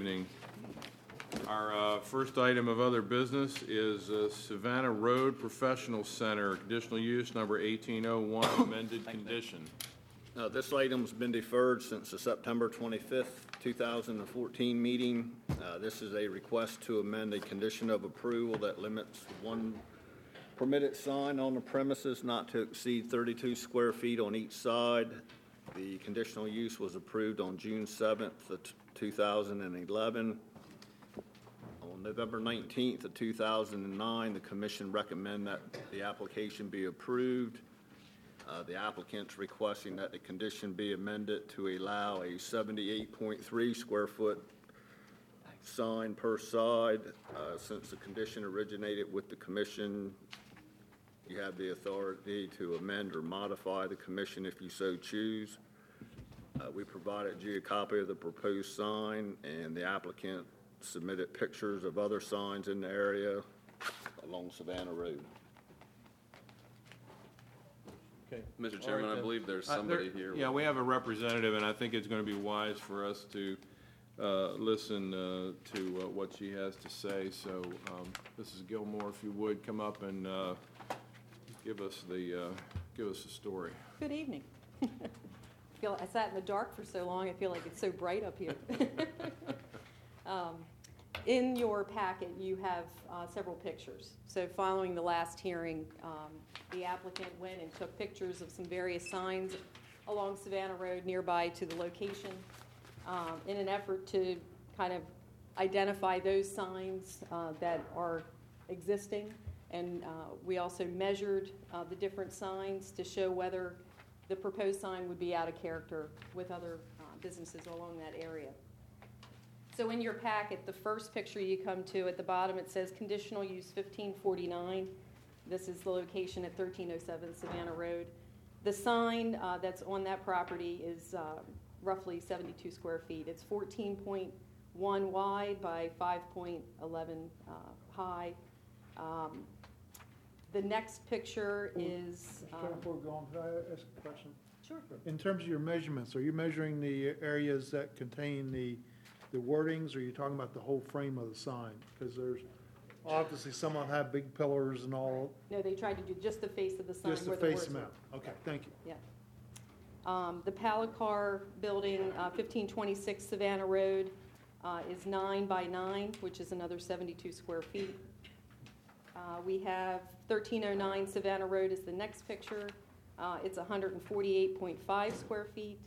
evening. Our first item of other business is Savannah Road Professional Center, conditional use number 1801, amended condition. This item's been deferred since the September 25th, 2014 meeting. This is a request to amend a condition of approval that limits one permitted sign on the premises not to exceed 32 square feet on each side. The conditional use was approved on June 7th, 2011. On November 19th of 2009, the commission recommended that the application be approved. The applicant's requesting that the condition be amended to allow a 78.3 square foot sign per side. Since the condition originated with the commission, you have the authority to amend or modify the commission if you so choose. We provided you a copy of the proposed sign, and the applicant submitted pictures of other signs in the area along Savannah Road. Okay. Mr. Chairman, I believe there's somebody here. Yeah, we have a representative, and I think it's going to be wise for us to listen to what she has to say. So, Mrs. Gilmore, if you would come up and give us the story. Good evening. I sat in the dark for so long, I feel like it's so bright up here. In your packet, you have several pictures. So following the last hearing, the applicant went and took pictures of some various signs along Savannah Road nearby to the location in an effort to kind of identify those signs that are existing. And we also measured the different signs to show whether the proposed sign would be out of character with other businesses along that area. So in your packet, the first picture you come to at the bottom, it says conditional use 1549. This is the location at 1307 Savannah Road. The sign that's on that property is roughly 72 square feet. It's 14.1 wide by 5.11 high. The next picture is... Before we go on, can I ask a question? Sure. In terms of your measurements, are you measuring the areas that contain the wordings, or are you talking about the whole frame of the sign? Because there's obviously some of them have big pillars and all. No, they tried to do just the face of the sign. Just the where the face words amount. were. Okay, thank you. Yeah. The Palicar building, 1526 Savannah Road, is 9 by 9, which is another 72 square feet. We have 1309 Savannah Road is the next picture. It's 148.5 square feet.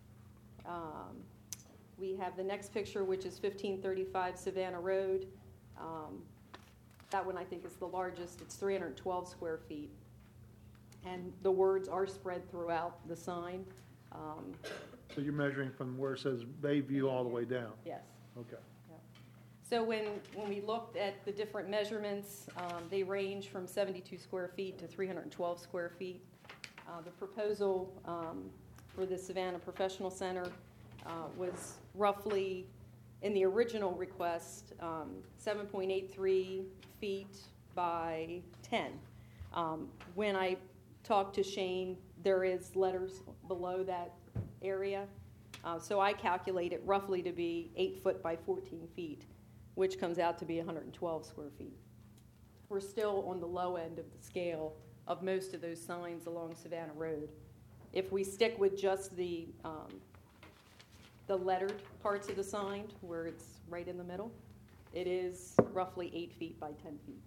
We have the next picture, which is 1535 Savannah Road. That one I think is the largest. It's 312 square feet. And the words are spread throughout the sign. So you're measuring from where it says Bayview all the way down? Yes. Okay. So when we looked at the different measurements, they range from 72 square feet to 312 square feet. The proposal for the Savannah Professional Center was roughly, in the original request, 7.83 feet by 10. When I talked to Shane, there is letters below that area. So I calculate it roughly to be 8 foot by 14 feet, which comes out to be 112 square feet. We're still on the low end of the scale of most of those signs along Savannah Road. If we stick with just the lettered parts of the sign, where it's right in the middle, it is roughly 8 feet by 10 feet.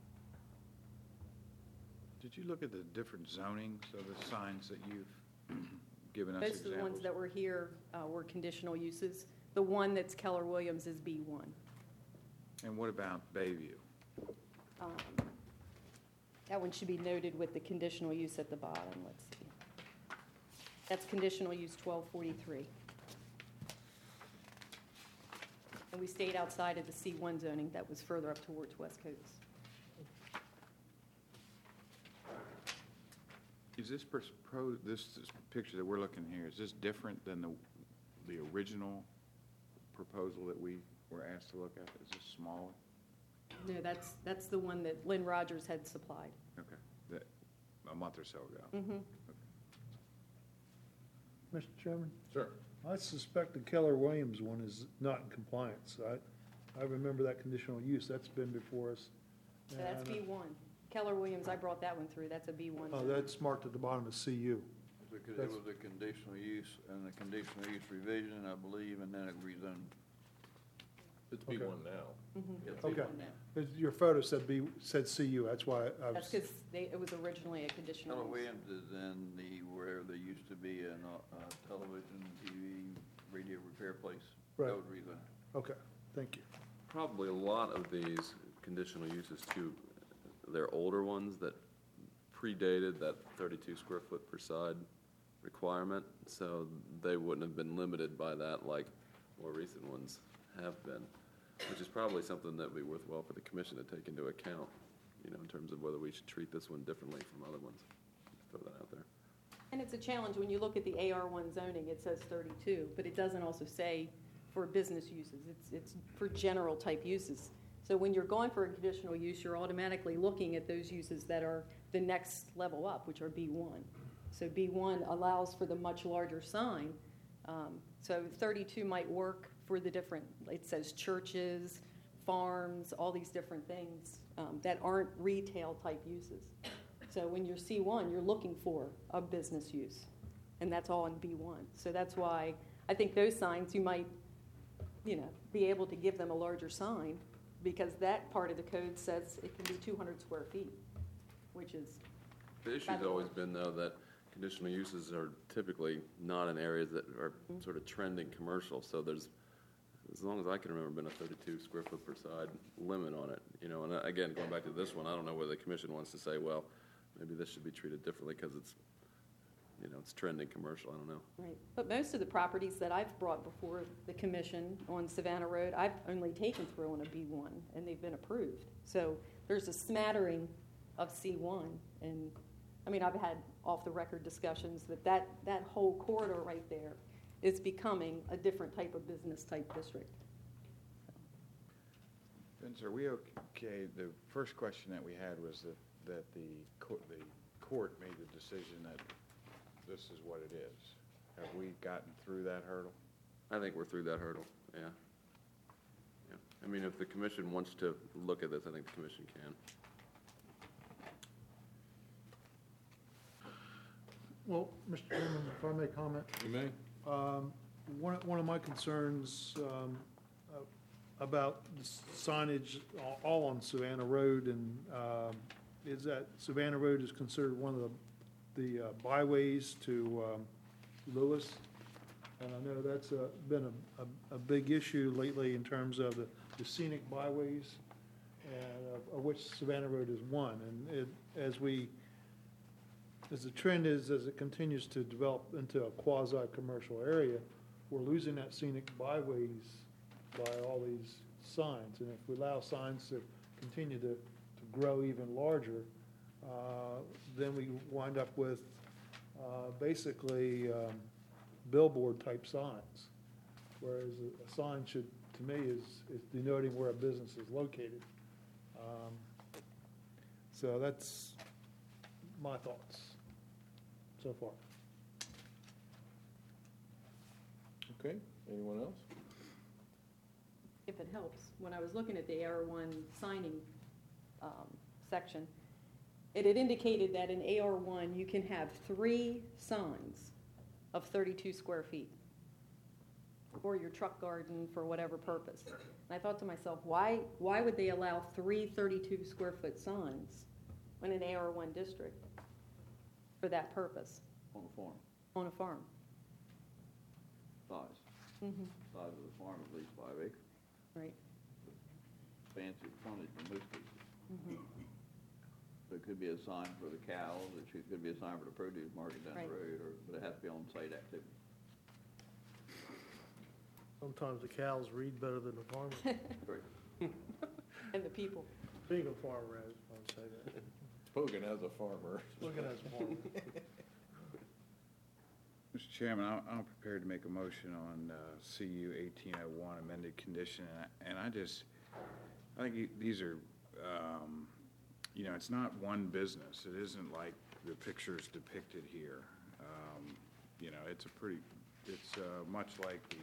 Did you look at the different zonings of the signs that you've given us Most examples? of the ones that were here were conditional uses. The one that's Keller Williams is B1. And what about Bayview? That one should be noted with the conditional use at the bottom. Let's see. That's conditional use 1243. And we stayed outside of the C1 zoning that was further up towards West Coast. Is this this picture that we're looking here, is this different than the original proposal that we were asked to look at? Is this smaller? No, that's the one that Lynn Rogers had supplied. Okay, a month or so ago. Mm-hmm. Okay. Mr. Chairman? Sure. I suspect the Keller Williams one is not in compliance. I remember that conditional use, that's been before us. So that's And, B1. Keller Williams, I brought that one through, that's a B1. Oh, that's marked at the bottom of CU. Because it That's- was a conditional use and a conditional use revision, I believe, and then it rezoned. It's Okay. B1 now. It's Okay. B1 now. Your photo said said CU, that's why I That's was, because it was originally a conditional Keller use. Williams is in where there used to be a television, TV, radio repair place. Right. That was rezoned. okay, thank you. Probably a lot of these conditional uses too, they're older ones that predated that 32 square foot per side requirement, so they wouldn't have been limited by that like more recent ones have been, which is probably something that would be worthwhile for the commission to take into account, you know, in terms of whether we should treat this one differently from other ones. Throw that out there. And it's a challenge, when you look at the AR1 zoning, it says 32, but it doesn't also say for business uses. It's for general type uses. So when you're going for a conditional use, you're automatically looking at those uses that are the next level up, which are B1. So B1 allows for the much larger sign. So 32 might work for the different, it says churches, farms, all these different things that aren't retail type uses. So when you're C1, you're looking for a business use, and that's all in B1. So that's why I think those signs, you might, be able to give them a larger sign, because that part of the code says it can be 200 square feet, which is, The issue's always been, though, that conditional uses are typically not in areas that are sort of trending commercial, so there's, as long as I can remember, been a 32 square foot per side limit on it, and again, going back to this one, I don't know whether the commission wants to say, well, maybe this should be treated differently because it's, it's trending commercial, I don't know. right. But most of the properties that I've brought before the commission on Savannah Road, I've only taken through on a B1, and they've been approved. So there's a smattering of C1, and, I've had off-the-record discussions that whole corridor right there is becoming a different type of business-type district. Vince, are we okay? The first question that we had was that the court made the decision that this is what it is. Have we gotten through that hurdle? I think we're through that hurdle, yeah. If the commission wants to look at this, I think the commission can. Well, Mr. Chairman, if I may comment, You may. one of my concerns about the signage all on Savannah Road and is that Savannah Road is considered one of the byways to Lewis. And I know that's been a big issue lately in terms of the scenic byways, and of which Savannah Road is one. And as the trend is, as it continues to develop into a quasi-commercial area, we're losing that scenic byways by all these signs. And if we allow signs to continue to grow even larger, then we wind up with basically billboard-type signs, whereas a sign should, to me, is denoting where a business is located. So that's my thoughts so far. Okay, anyone else? If it helps, when I was looking at the AR1 signing section, it had indicated that in AR1 you can have 3 signs of 32 square feet for your truck garden for whatever purpose. And I thought to myself, why would they allow 3 32 square foot signs in an AR1 district for that purpose On the farm, on a farm? size. Mm-hmm. Size of the farm at least 5 acres. Right. Fancy frontage in most cases. Mm-hmm. So it could be a sign for the cows, it could be a sign for the produce market down Right. the road, but it has to be on-site activity. Sometimes the cows read better than the farmer. Great. And the people. Being a farmer, I would say that. Spoken as a farmer. Looking at a farmer. Mr. Chairman, I'm prepared to make a motion on CU 1801 amended condition, and I think these are, it's not one business. It isn't like the pictures depicted here. It's a pretty it's much like the,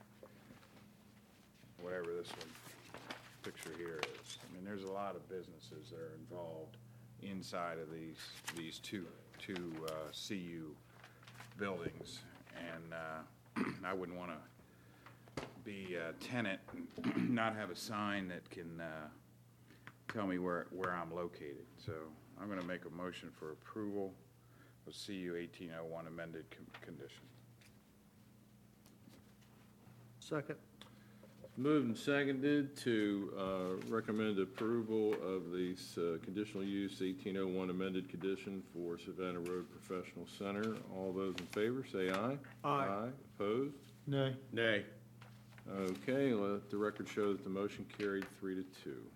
whatever this one, picture here is. I mean, there's a lot of businesses that are involved inside of these two CU buildings. And I wouldn't want to be a tenant and not have a sign that can tell me where I'm located. So I'm going to make a motion for approval of CU 1801 amended condition. Second. Moved and seconded to recommend approval of the conditional use 1801 amended condition for Savannah Road Professional Center. All those in favor, say aye. Aye. Opposed? Nay. Nay. Okay, let the record show that the motion carried 3-2.